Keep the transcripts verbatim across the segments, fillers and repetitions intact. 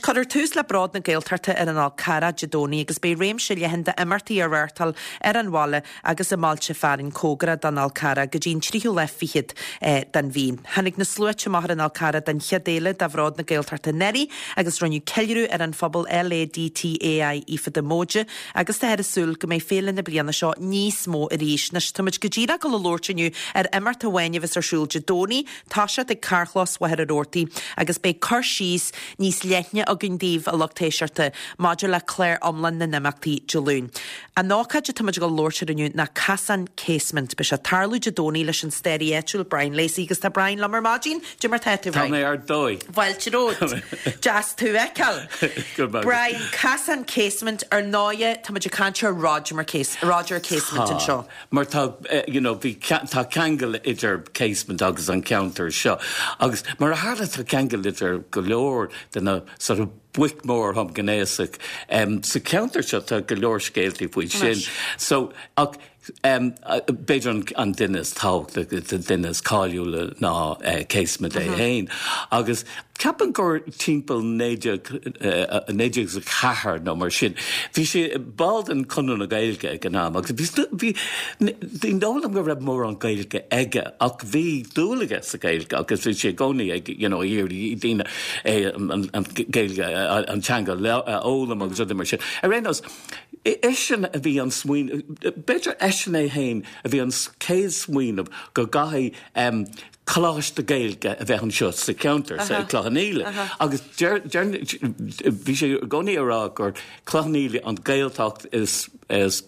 Cadar tús le brad na Gaeltachta ar an Alcara Jadóní agus bé réim siile hen de imirtaí ar bhairtal ar an bhaile agus a máilte fearin cógra dan Alcara go dín tríú le fichiid eh, dan bhí. Hannig na slúite mahar an Alcara dan chiadéile da bhrad na Gaeltachta neri agus ronniu ceilrú ar an phobal L A D T A I ifa de móide agus de herisúl go mé féle na bliana seo níos mó a ríis nas tuid go ddíra go le lórtiniu ar imirta bhaine vis arsúl Jadóní táise de carchlas wahar a rórtaí agus bé carsís níos leithne a gundíh a lochtéisiirte maidir le Claire omlan na nimachtaí Jolún. A nácaide tuid go lórtiniu na Casan Casement be se tarlú Jadóní leis an stéiréúil Brian Lacey agus tá Brian Lamar Magin de mar tetu Tá mé ar dói. Bhailte ród. Just tú ecal. Brian Casan Casement ar náie tuid cantir Roger mar case Roger Casement an seo. Mar tá you know bhí tá kegel idir Casement agus an counter seo agus mar a hála tá kegel idir go leor den a sort of Wickmore hum gnéasach um, sa counter seo tá go leor scéaltaí faoi sin. So ach Um, uh, beidir an, an dinnes tág le dinnes cáiliúla ná uh, Casement é héin. Agus capan gur timppel néide uh, néide a chahar nó mar sin. Bhí sé bald an conú na gailge ag an am. Agus bhí nólam go raibh mór an gailge aige ach bhí dúlaige sa gailge agus bhí sé gcónaí ag you know, ír í dtíine an gailge an teanga ólam agus mar sin. A rénos Eisian a bhí an smuoin, better eisian é hain a bhí an céad smuoin go gaithí um, Clash de Gaelge a bheith an seo sa counter sa Clachaníle. Agus bhí sé gcónaí ará gur Clachaníle an Gaeltacht is is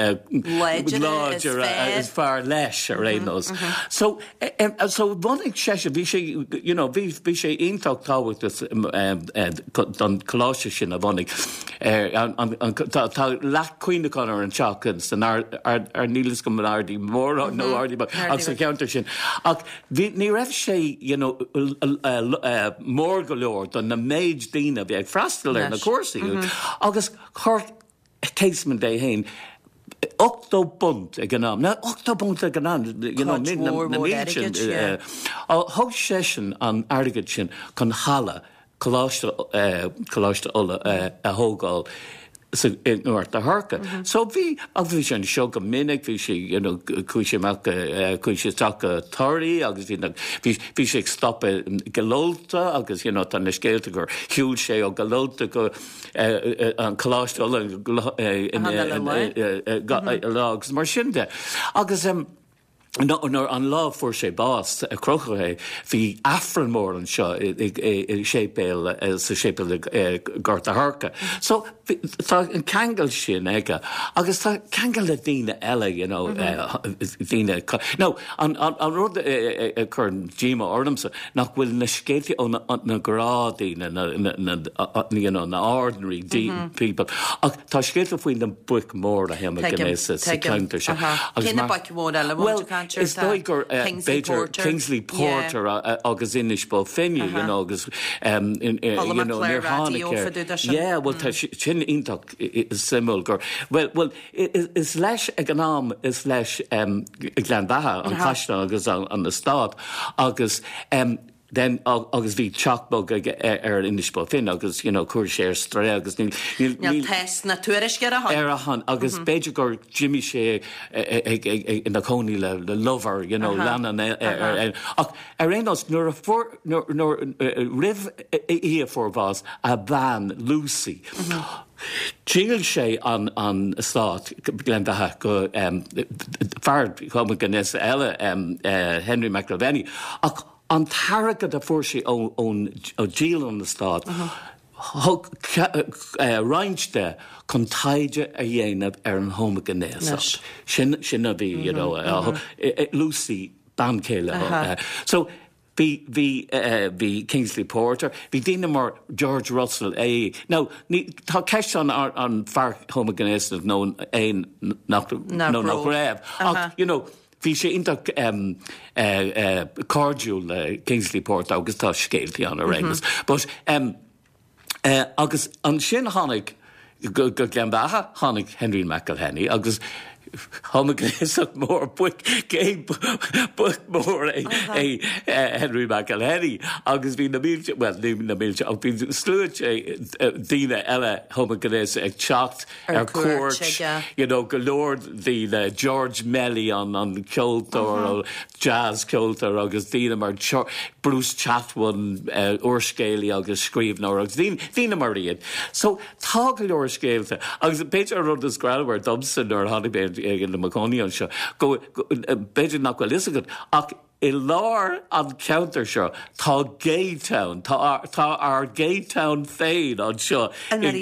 láidir is fear leis a rénos. So so bhanig sé bhí sé you know bhí bhí sé iontacht táhacht don Coláiste sin a bhanig tá leach cuioine chu ar an teachchans an ar nílas go ardí mór nó ardí ag sa counter sin. Ach ní raibh sé you know mór go leor don na méid daoine bhí ag freistal ar na cuasaí agus chuir Casement é hain octo bunt ag an am. Na octo bunt ag an am you know na míl sin thug sé sin an airgid sin chun chala Coláiste Coláiste ola a thógáil nuairt a thuca. So bhí a bhí sé an seo go minic bhí sé cúiseach cúise take toirí agus bhí sé stoppe golóta agus tá na scéalta gur hiúil sé ó golóta go an Coláiste ola lágus mar sinnde. Agus No, no, an lá fuair sé bás a crochathe hí affran mór an seo i sépéil sa sépéil gart a thuca. So tá an ceangal sin aige agus tá ceangal le daoine eile you know daoine no an an rud chur díma ormsa nach bhfuil na scéaltaí ó na grá daoine na na ordinary people ach tá scéalta faoin den buic mór a heim a gnéis sa counter se. Cine baic mór eile Is dóigur Beidir Kingsley Porter agus inisbal finniu you know agus um in you know near Hanukkah. Yeah, well tá sin intach is simul gur well well is leis ag an am is leis um Glenbaha an Cashna agus an the start agus um then agus bhí teachbog ar inisbal fin agus you know cuair sé ar stra agus níl níl test na tuairisce a han ar a han agus beidir gur Jimmy sé in na cónaí le le lover you know lana ach ar rénos nuair a for nuair rih í a forbás a ban Lucy. Tíl sé an an stát Glendacha go um fard chum gnes eile um Henry McIlvenny ach an targad a fuair sé ón díal an na stát thug roiinte chun taide a dhéanamh ar an thoma gnéas sin sinna bhí you know Lucy bancéile so Bhí bhí bhí Kingsley Porter, bhí daoine mar George Russell é. Now, tá ceist an an fear thoma gnéas nó é nach nach raibh. Ach, you know, bhí sé intach um, uh, uh, cordial uh, Kingsley Porter agus tá scéaltaí an a rémas. But um, uh, agus an sin tháinig go go Glenbacha tháinig Henry McIlhenny agus Homogréach mór buic cé buic mór é Henry McElhenney agus bhí na mílte well ní na mílte ach bhí slúid daoine eile homogréach ag teacht ar cuairt you know go leor daoine George Melly an an ceoltóir jazz ceoltóir agus daoine mar Bruce Chatwin uorscéalaí agus scríbhneoir agus daoine mar riad. So tá go leor scéalta agus beidir rud is grabhar Dobson ar tháinig bé ag na Macóí an seo go beidir nach bhfuil isagad ach I lár an counter seo tá Gaytown tá ar Gaytown féin an seo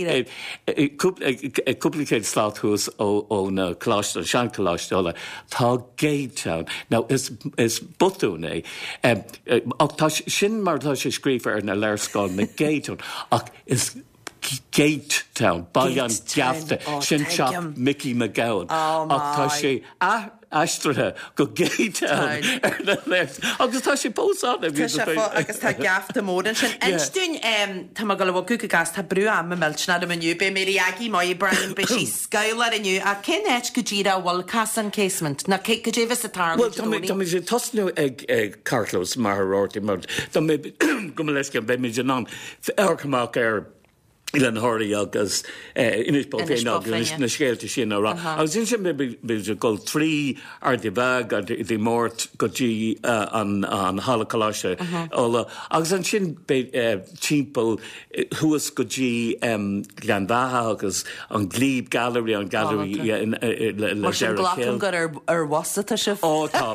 cúplicéid sláthús ó na chláiste sean chláisteála tá Gaytown. Now is is butún é ach tá sin mar tá sé scríomh ar na leirscáil na Gaytown ach is Gate Town, Ballian Gafta, sin seach Mickey McGowan. Oh ach tá sé astrathe go Gate Town ar na leirs. Agus tá sé pósán agus tá Gafta mór an sin. Einstún tá má go le bh cuca gas tá brú am millna am aniu be mé agi mai Brian be sí scaile aniu a cin éit go ddíra bhil cas an casement na cé go dévis a tar. Well, tá mé sé tosnú ag Carlos mar ráirtí mar tá mé go leis go be mé an arcamach ar Ilan Horry agus inis Balféin agus na scéalte sin ará. Agus sin sin be go trí ar de bag ar de mórt go dtí an halacaláise óla. Agus an sin timppel thuas go dtí Glendaithe agus an Glebe Gallery an gallery le Sheriff gur ar wasata se Ó tá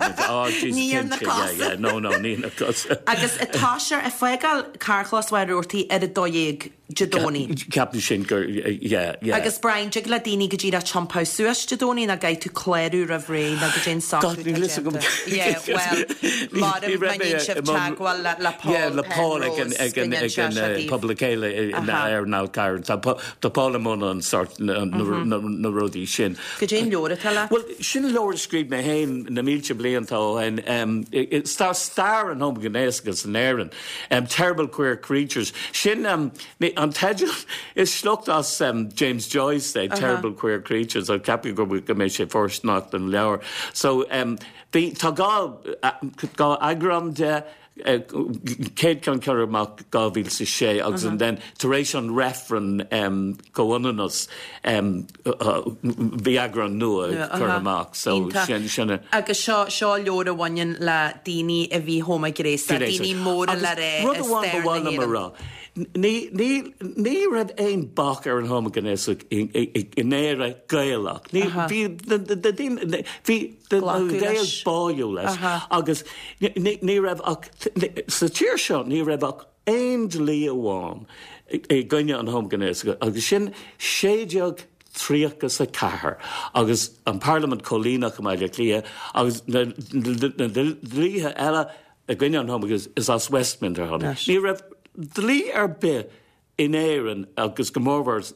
á no no ní na cos. Agus atá se a foigal carchlashairúirtaí ar a dóig Jadoni. Captain sin gur yeah yeah. Agus Brian jig le daoine go dtíra champá suas Jadoni na gaith tú cléirú a bhré na go dé saú. Yeah, well, mar am manin sib tagwal la la Paul. Yeah, la Paul ag an ag an ag an publicéile in air now car. Ta Paul amon an sort na rudí sin. Go dé leor tala. Well, sin leor scríb na hain na mílte bliantá and um it star star an home gnéasgus an airan. Um terrible queer creatures. Sin um an tedul is slucht as um, James Joyce say uh-huh. Terrible queer creatures or capi go go me sé first not and lower. So um the tagal go agram de Kate can carry mark Garville sé agus and then Teration Referen um go on us um Viagra nua carry mark so shin shin agus seo seo leor a bhain le daoine a bhí homa gréisa daoine mór le ré rud bháin na mará. Ní ní ní rad ein bach ar an homogenesig in in éire gaelach. Ní bhí the din bhí the gael báú leis agus ní rad ach sa tíir seo ní rad ach ein lí amháin é gine an homogenesig agus sin séideag tríachas a cahar agus an Parliament cholínach go maiile clia agus na dlíthe eile a gine an homogenes is as Westminster honna. Ní rad Dlí ar be in éan agus gomórhars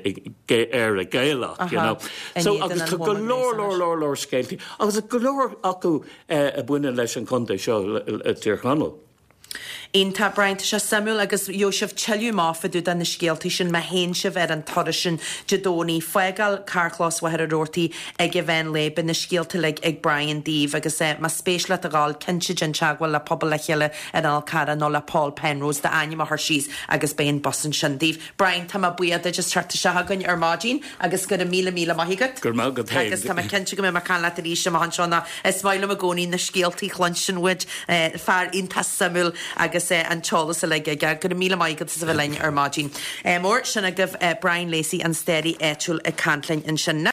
ar a gaelach, you know. So agus go lór lór lór lór scéaltí. Agus a go lór acu a buine leis an conta seo a tír chanal. Ein tá Brian se Samuel agus Joseph Cheliu máfaú den na scéaltaí sin me héin se bheit an tarisin Jadoni foigal carchlás wa rortaí ag a bhein le ben na scéalta le ag Brian Dave agus é ma spéisle a gáil cinse gin teagháil le pobl le chéile an Alcara nó le Paul Penrose de aine mar síos agus ben bosan sin Dave. Brian tá ma buiad a just trata se hagann ar mágin agus go a míle míle maithigad. Gur má go agus tá cinse go mé mar can le a ríise má sena is smaile a gcóí na scéaltaí chlansinwid fear inta Samuel agus an cholas a le go go míle maigad sa bhlein ar mágin. Mór sinna goh Brian Lacey an stéirí éúil a cantlainn in sinna.